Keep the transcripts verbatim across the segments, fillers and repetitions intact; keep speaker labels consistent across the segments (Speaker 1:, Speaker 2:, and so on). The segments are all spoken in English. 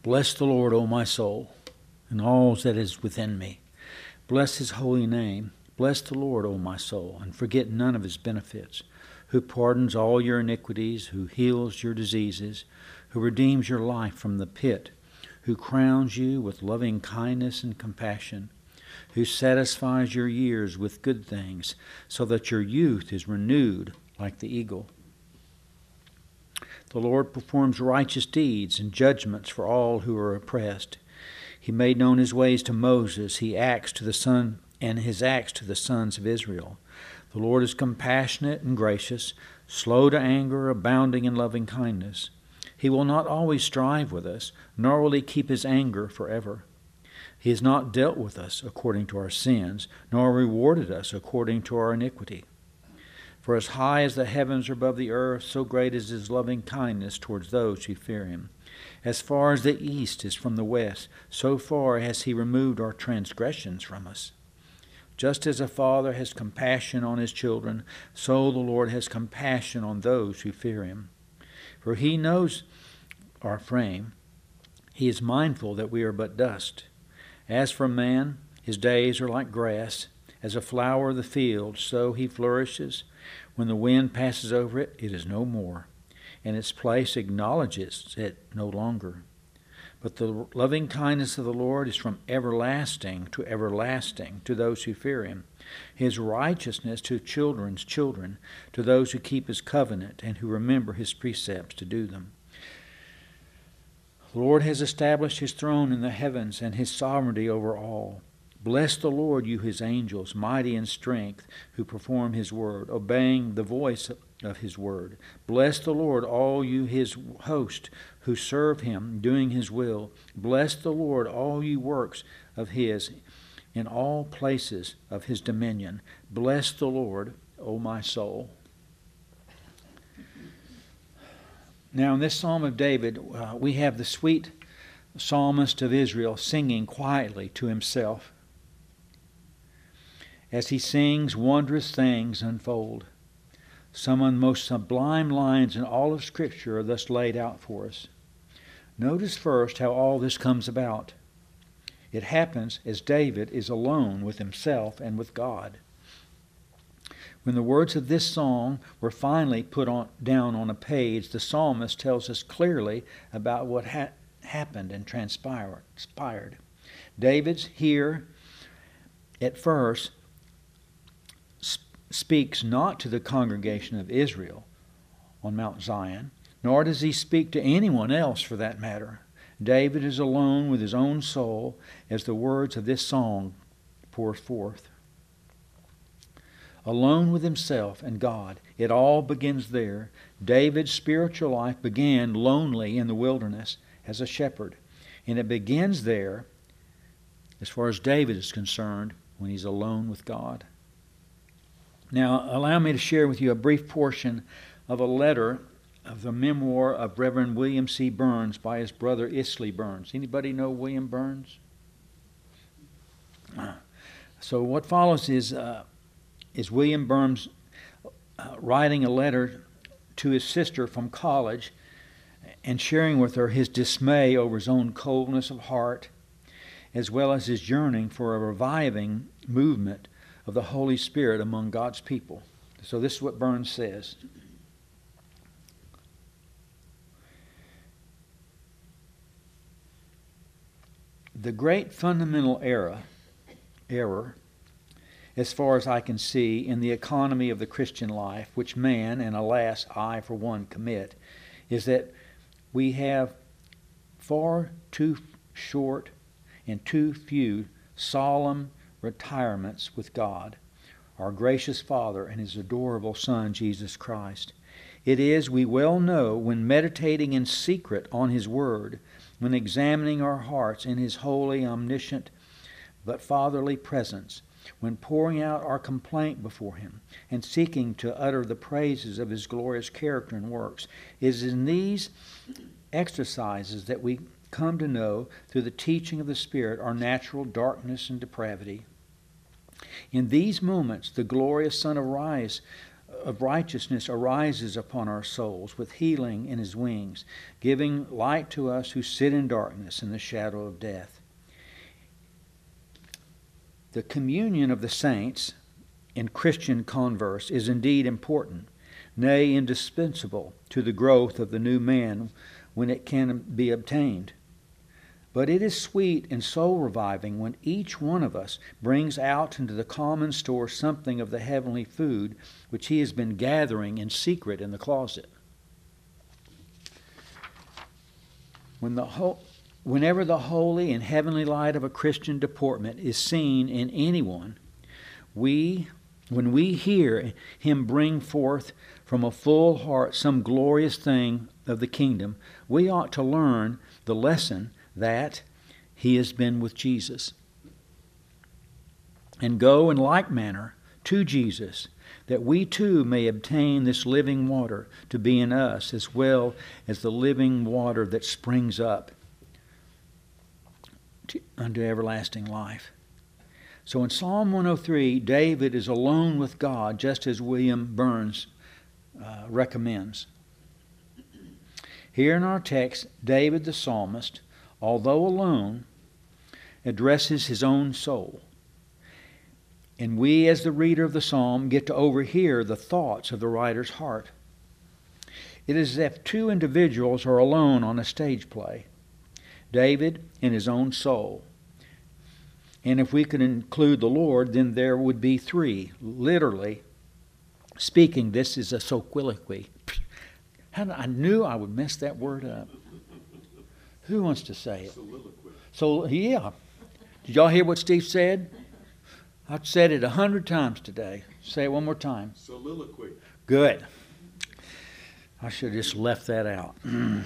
Speaker 1: Bless the Lord, O my soul, and all that is within me. Bless his holy name. Bless the Lord, O my soul, and forget none of his benefits, who pardons all your iniquities, who heals your diseases, who redeems your life from the pit, who crowns you with loving kindness and compassion, who satisfies your years with good things, so that your youth is renewed like the eagle. The Lord performs righteous deeds and judgments for all who are oppressed. He made known his ways to Moses, he acts to the son and his acts to the sons of Israel. The Lord is compassionate and gracious, slow to anger, abounding in loving kindness. He will not always strive with us, nor will he keep his anger forever. He has not dealt with us according to our sins, nor rewarded us according to our iniquity. For as high as the heavens are above the earth, so great is his loving kindness towards those who fear him. As far as the east is from the west, so far has he removed our transgressions from us. Just as a father has compassion on his children, so the Lord has compassion on those who fear him. For he knows our frame. He is mindful that we are but dust. As for man, his days are like grass. As a flower of the field, so he flourishes. When the wind passes over it, it is no more, and its place acknowledges it no longer. But the loving kindness of the Lord is from everlasting to everlasting to those who fear him. His righteousness to children's children, to those who keep his covenant and who remember his precepts to do them. The Lord has established his throne in the heavens and his sovereignty over all. Bless the Lord, you his angels, mighty in strength, who perform his word, obeying the voice of his word. Bless the Lord, all you his host, who serve him, doing his will. Bless the Lord, all you works of his, in all places of his dominion. Bless the Lord, O my soul. Now in this Psalm of David, uh, we have the sweet psalmist of Israel singing quietly to himself. As he sings, wondrous things unfold. Some of the most sublime lines in all of Scripture are thus laid out for us. Notice first how all this comes about. It happens as David is alone with himself and with God. When the words of this song were finally put on, down on a page, the psalmist tells us clearly about what ha- happened and transpired. David's here at first speaks not to the congregation of Israel on Mount Zion, nor does he speak to anyone else for that matter. David is alone with his own soul as the words of this song pour forth. Alone with himself and God. It all begins there. David's spiritual life began lonely in the wilderness as a shepherd. And it begins there, as far as David is concerned, when he's alone with God. Now, allow me to share with you a brief portion of a letter of the memoir of Reverend William C. Burns by his brother Isley Burns. Anybody know William Burns? So what follows is uh, is William Burns uh, writing a letter to his sister from college and sharing with her his dismay over his own coldness of heart, as well as his yearning for a reviving movement of the Holy Spirit among God's people. So this is what Burns says. The great fundamental error, error, as far as I can see, in the economy of the Christian life, which man, and alas, I for one, commit, is that we have far too short and too few solemn retirements with God, our gracious Father, and his adorable Son, Jesus Christ. It is, we well know, when meditating in secret on his word, when examining our hearts in his holy, omniscient, but fatherly presence, when pouring out our complaint before him and seeking to utter the praises of his glorious character and works, it is in these exercises that we come to know, through the teaching of the Spirit, our natural darkness and depravity. In these moments, the glorious Son arise, of righteousness arises upon our souls with healing in his wings, giving light to us who sit in darkness in the shadow of death. The communion of the saints in Christian converse is indeed important, nay, indispensable to the growth of the new man when it can be obtained. But it is sweet and soul-reviving when each one of us brings out into the common store something of the heavenly food which he has been gathering in secret in the closet. When the ho- Whenever the holy and heavenly light of a Christian deportment is seen in anyone, we, when we hear him bring forth from a full heart some glorious thing of the kingdom, we ought to learn the lesson that he has been with Jesus, and go in like manner to Jesus, that we too may obtain this living water to be in us, as well as the living water that springs up to, unto everlasting life. So in Psalm one oh three, David is alone with God, just as William Burns uh, recommends. Here in our text, David the psalmist, although alone, addresses his own soul. And we, as the reader of the psalm, get to overhear the thoughts of the writer's heart. It is as if two individuals are alone on a stage play, David and his own soul. And if we could include the Lord, then there would be three. Literally speaking, this is a soliloquy. I knew I would mess that word up. Who wants to say it?
Speaker 2: Soliloquy.
Speaker 1: So, yeah. Did y'all hear what Steve said? I've said it a hundred times today. Say it one more time.
Speaker 2: Soliloquy.
Speaker 1: Good. I should have just left that out.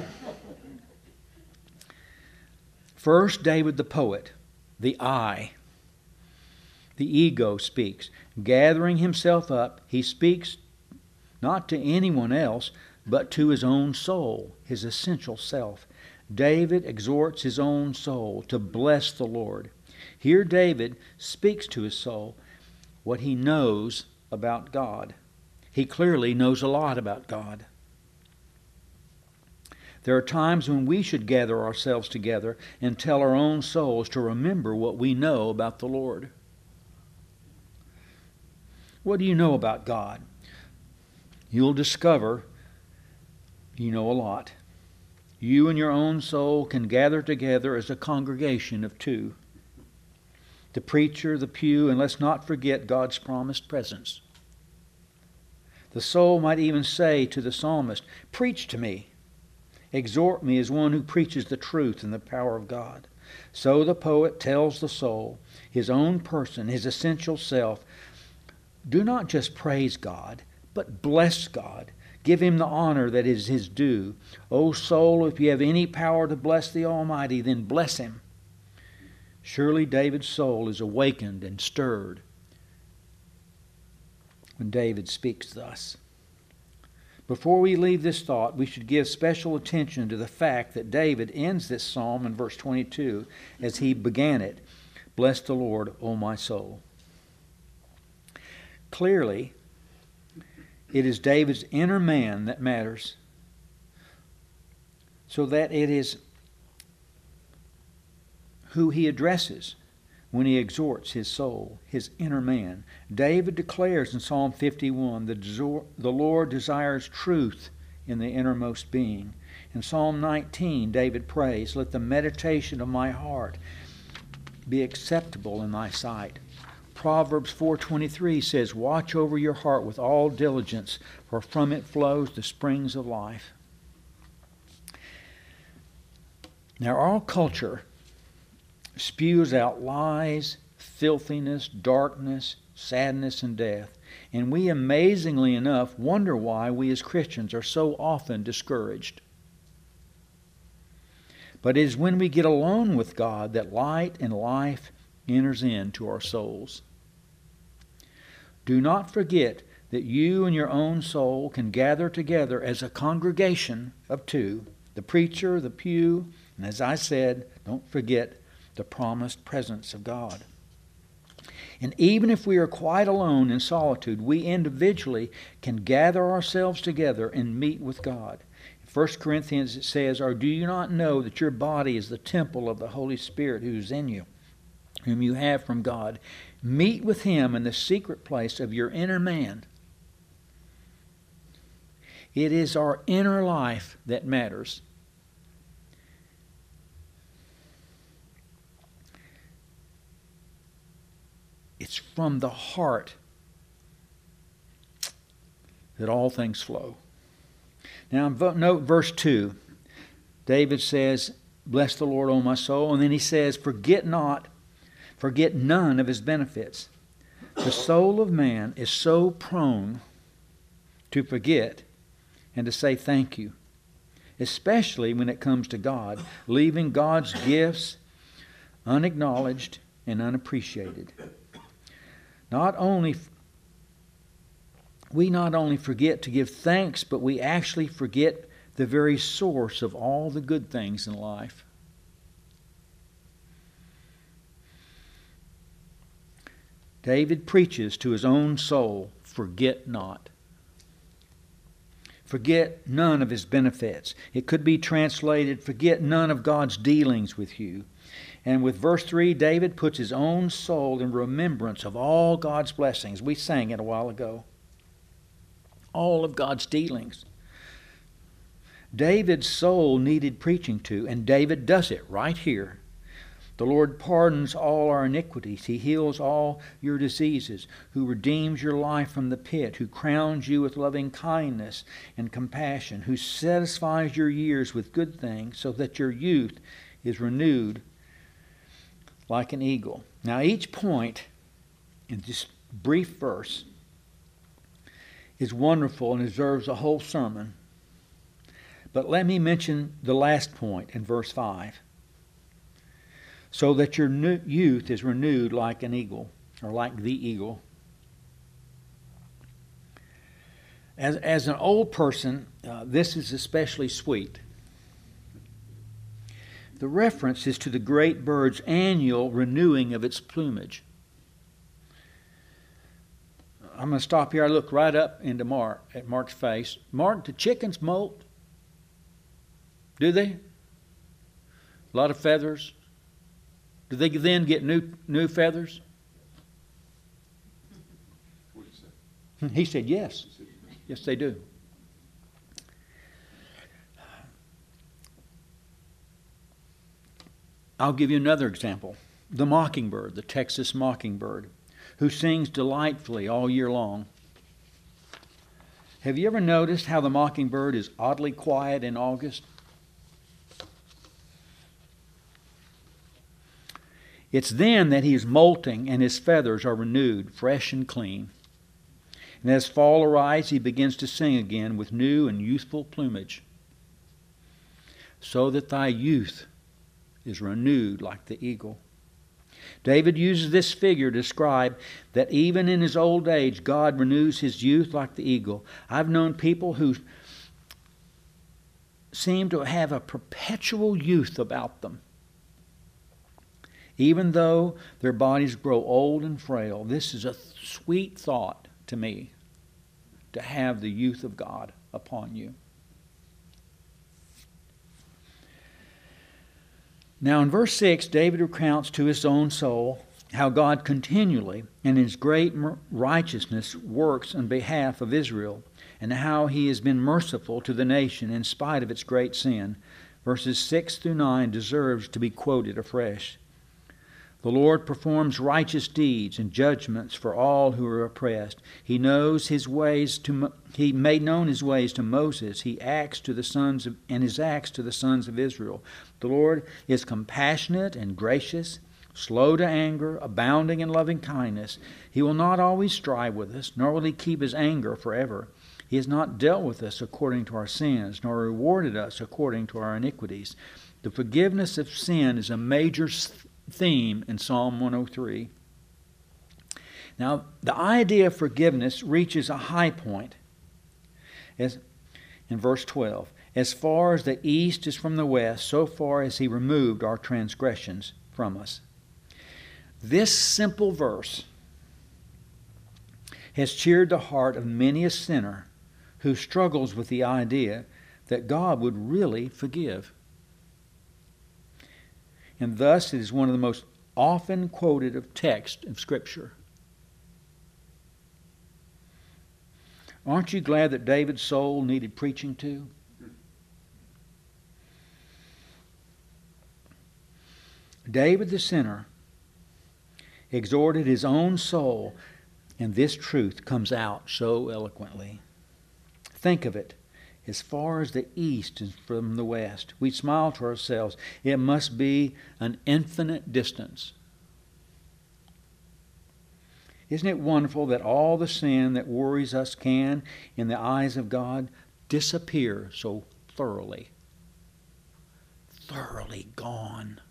Speaker 1: First, David the poet, the I, the ego speaks. Gathering himself up, he speaks not to anyone else, but to his own soul, his essential self. David exhorts his own soul to bless the Lord. Here David speaks to his soul what he knows about God. He clearly knows a lot about God. There are times when we should gather ourselves together and tell our own souls to remember what we know about the Lord. What do you know about God? You'll discover you know a lot. You and your own soul can gather together as a congregation of two. The preacher, the pew, and let's not forget God's promised presence. The soul might even say to the psalmist, "Preach to me. Exhort me as one who preaches the truth and the power of God." So the poet tells the soul, his own person, his essential self, do not just praise God, but bless God. Give him the honor that is his due. O soul, if you have any power to bless the Almighty, then bless him. Surely David's soul is awakened and stirred when David speaks thus. Before we leave this thought, we should give special attention to the fact that David ends this psalm in verse twenty-two as he began it. Bless the Lord, O my soul. Clearly, it is David's inner man that matters, so that it is who he addresses when he exhorts his soul, his inner man. David declares in Psalm fifty-one, the, the Lord desires truth in the innermost being. In Psalm nineteen, David prays, let the meditation of my heart be acceptable in thy sight. Proverbs four twenty-three says, watch over your heart with all diligence, for from it flows the springs of life. Now, our culture spews out lies, filthiness, darkness, sadness, and death. And we, amazingly enough, wonder why we as Christians are so often discouraged. But it is when we get alone with God that light and life enters into our souls. Do not forget that you and your own soul can gather together as a congregation of two, the preacher, the pew, and as I said, don't forget the promised presence of God. And even if we are quite alone in solitude, we individually can gather ourselves together and meet with God. In First Corinthians it says, "Or do you not know that your body is the temple of the Holy Spirit who is in you, whom you have from God? Meet with Him in the secret place of your inner man." It is our inner life that matters. It's from the heart that all things flow. Now, note verse two. David says, "Bless the Lord, O my soul." And then he says, "Forget not, forget none of His benefits." The soul of man is so prone to forget and to say thank you, especially when it comes to God, leaving God's gifts unacknowledged and unappreciated. Not only we not only forget to give thanks, but we actually forget the very source of all the good things in life. David preaches to his own soul, "Forget not." Forget none of His benefits. It could be translated, "Forget none of God's dealings with you." And with verse three, David puts his own soul in remembrance of all God's blessings. We sang it a while ago. All of God's dealings. David's soul needed preaching to, and David does it right here. The Lord pardons all our iniquities. He heals all your diseases, who redeems your life from the pit, who crowns you with loving kindness and compassion, who satisfies your years with good things so that your youth is renewed like an eagle. Now, each point in this brief verse is wonderful and deserves a whole sermon. But let me mention the last point in verse five. So that your new youth is renewed like an eagle, or like the eagle. As, as an old person, uh, this is especially sweet. The reference is to the great bird's annual renewing of its plumage. I'm going to stop here. I look right up into Mark, at Mark's face. "Mark, do chickens molt? Do they? A lot of feathers? Do they then get new new feathers?"
Speaker 2: What did he say?
Speaker 1: He said yes. Yes, they do. I'll give you another example. The mockingbird, the Texas mockingbird, who sings delightfully all year long. Have you ever noticed how the mockingbird is oddly quiet in August? It's then that he is molting and his feathers are renewed, fresh and clean. And as fall arrives, he begins to sing again with new and youthful plumage. So that thy youth is renewed like the eagle. David uses this figure to describe that even in his old age, God renews his youth like the eagle. I've known people who seem to have a perpetual youth about them. Even though their bodies grow old and frail, this is a sweet thought to me, to have the youth of God upon you. Now in verse six, David recounts to his own soul how God continually, in His great righteousness, works on behalf of Israel, and how He has been merciful to the nation in spite of its great sin. Verses six through nine deserves to be quoted afresh. The Lord performs righteous deeds and judgments for all who are oppressed. He knows his ways to He made known His ways to Moses. He acts to the sons of, and His acts to the sons of Israel. The Lord is compassionate and gracious, slow to anger, abounding in loving kindness. He will not always strive with us, nor will He keep His anger forever. He has not dealt with us according to our sins, nor rewarded us according to our iniquities. The forgiveness of sin is a major theme in Psalm one oh three. Now, the idea of forgiveness reaches a high point as in verse twelve. As far as the east is from the west, so far as He removed our transgressions from us. This simple verse has cheered the heart of many a sinner who struggles with the idea that God would really forgive. And thus it is one of the most often quoted of text of Scripture. Aren't you glad that David's soul needed preaching to? David the sinner exhorted his own soul, and this truth comes out so eloquently. Think of it. As far as the east is from the west, we smile to ourselves. It must be an infinite distance. Isn't it wonderful that all the sin that worries us can, in the eyes of God, disappear so thoroughly? Thoroughly gone.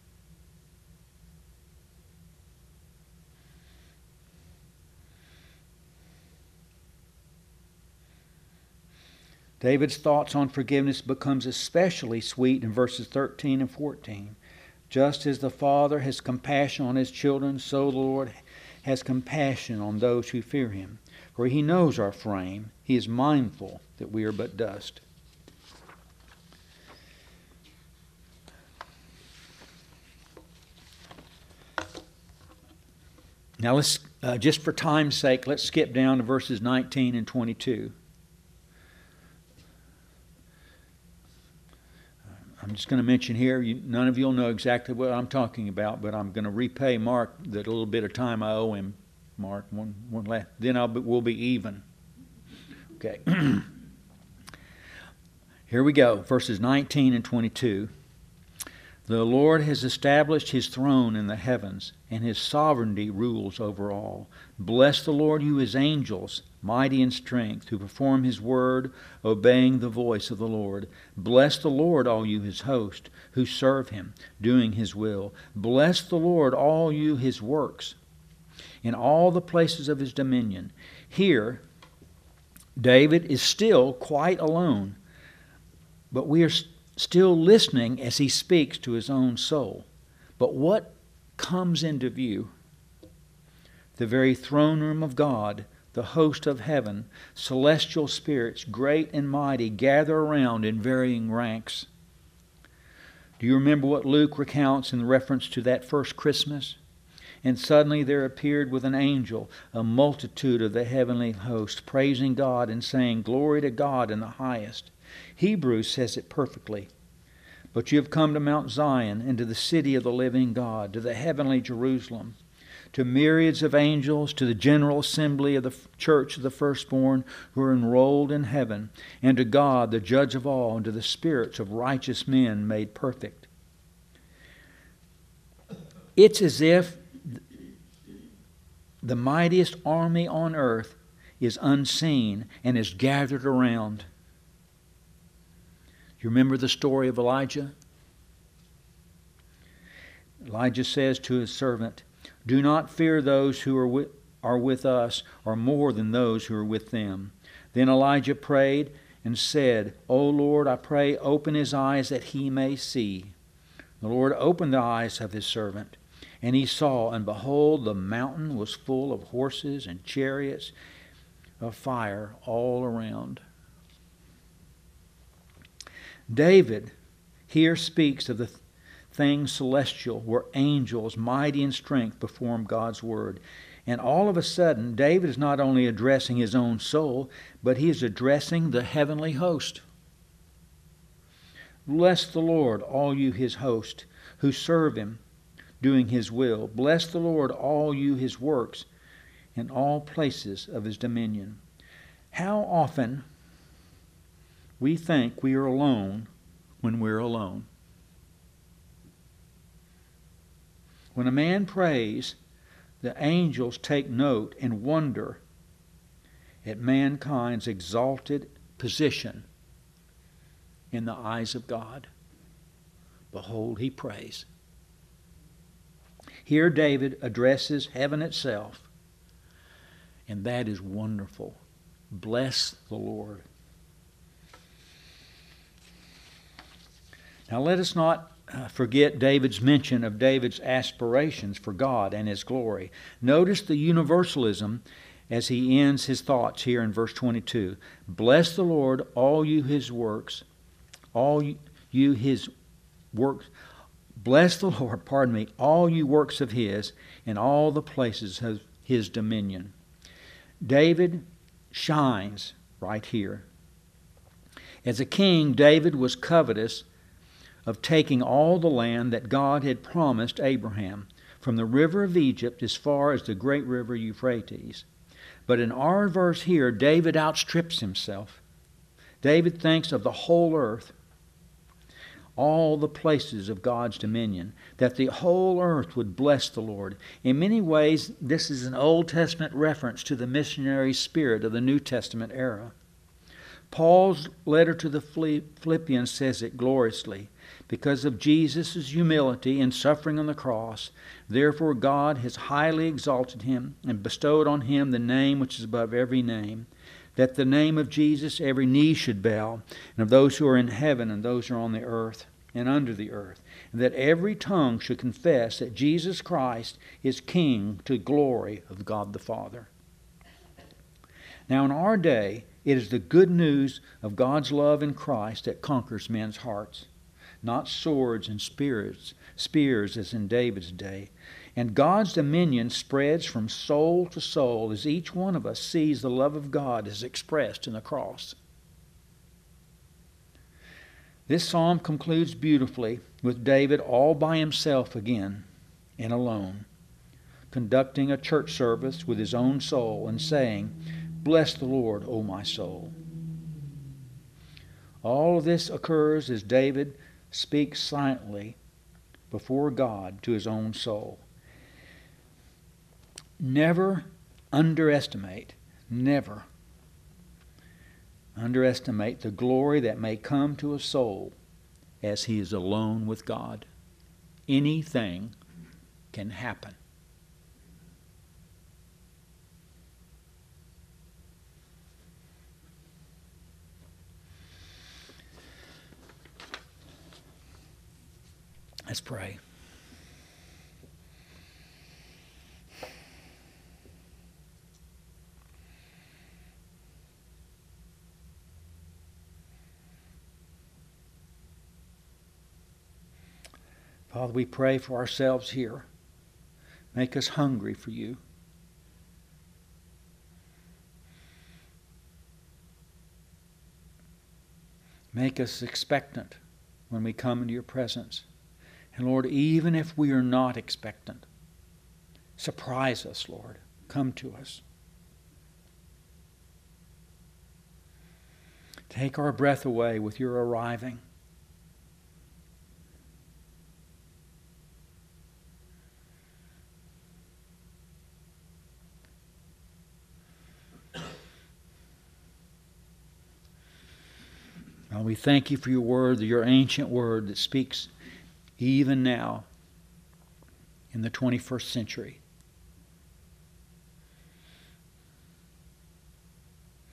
Speaker 1: David's thoughts on forgiveness becomes especially sweet in verses thirteen and fourteen. Just as the Father has compassion on his children, so the Lord has compassion on those who fear him. For he knows our frame. He is mindful that we are but dust. Now let's, uh, just for time's sake, let's skip down to verses nineteen and twenty-two. I'm just going to mention here, you, none of you will know exactly what I'm talking about, but I'm going to repay Mark that little bit of time I owe him. Mark, one, one last, then I'll be, we'll be even. Okay. Here we go, verses nineteen and twenty-two. The Lord has established his throne in the heavens, and his sovereignty rules over all. Bless the Lord, you his angels, mighty in strength, who perform his word, obeying the voice of the Lord. Bless the Lord, all you his host, who serve him, doing his will. Bless the Lord, all you his works, in all the places of his dominion. Here, David is still quite alone, but we are still listening as he speaks to his own soul. But what comes into view? The very throne room of God, the host of heaven, celestial spirits, great and mighty, gather around in varying ranks. Do you remember what Luke recounts in reference to that first Christmas? And suddenly there appeared with an angel a multitude of the heavenly host, praising God and saying, "Glory to God in the highest." Hebrews says it perfectly. But you have come to Mount Zion, and to the city of the living God, to the heavenly Jerusalem, to myriads of angels, to the general assembly of the church of the firstborn who are enrolled in heaven, and to God, the judge of all, and to the spirits of righteous men made perfect. It's as if the mightiest army on earth is unseen and is gathered around. You remember the story of Elijah? Elijah says to his servant, "Do not fear those who are with, are with us, or more than those who are with them." Then Elijah prayed and said, "O Lord, I pray, open his eyes that he may see." The Lord opened the eyes of his servant, and he saw, and behold, the mountain was full of horses and chariots of fire all around. David here speaks of the things celestial, where angels mighty in strength perform God's word. And all of a sudden, David is not only addressing his own soul, but he is addressing the heavenly host. Bless the Lord, all you his host, who serve him, doing his will. Bless the Lord, all you his works, in all places of his dominion. How often we think we are alone when we're alone. When a man prays, the angels take note and wonder at mankind's exalted position in the eyes of God. Behold, he prays. Here David addresses heaven itself, and that is wonderful. Bless the Lord. Now let us not uh, forget David's mention of David's aspirations for God and his glory. Notice the universalism as he ends his thoughts here in verse twenty-two. Bless the Lord, all you his works, all you his works. Bless the Lord, pardon me, all you works of his, in all the places of his dominion. David shines right here. As a king, David was covetous of taking all the land that God had promised Abraham, from the river of Egypt as far as the great river Euphrates. But in our verse here, David outstrips himself. David thinks of the whole earth, all the places of God's dominion, that the whole earth would bless the Lord. In many ways, this is an Old Testament reference to the missionary spirit of the New Testament era. Paul's letter to the Philippians says it gloriously. Because of Jesus' humility and suffering on the cross, therefore God has highly exalted him and bestowed on him the name which is above every name, that the name of Jesus every knee should bow, and of those who are in heaven and those who are on the earth and under the earth, and that every tongue should confess that Jesus Christ is King, to glory of God the Father. Now in our day, it is the good news of God's love in Christ that conquers men's hearts, not swords and spears, spears as in David's day. And God's dominion spreads from soul to soul as each one of us sees the love of God as expressed in the cross. This psalm concludes beautifully with David all by himself again and alone, conducting a church service with his own soul and saying, "Bless the Lord, O my soul." All of this occurs as David speaks silently before God to his own soul. Never underestimate, never underestimate the glory that may come to a soul as he is alone with God. Anything can happen. Let's pray. Father, we pray for ourselves here. Make us hungry for you. Make us expectant when we come into your presence. And Lord, even if we are not expectant, surprise us, Lord. Come to us. Take our breath away with your arriving. And we thank you for your word, your ancient word that speaks even now in the twenty-first century.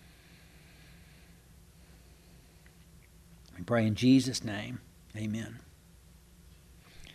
Speaker 1: We pray in Jesus' name. Amen.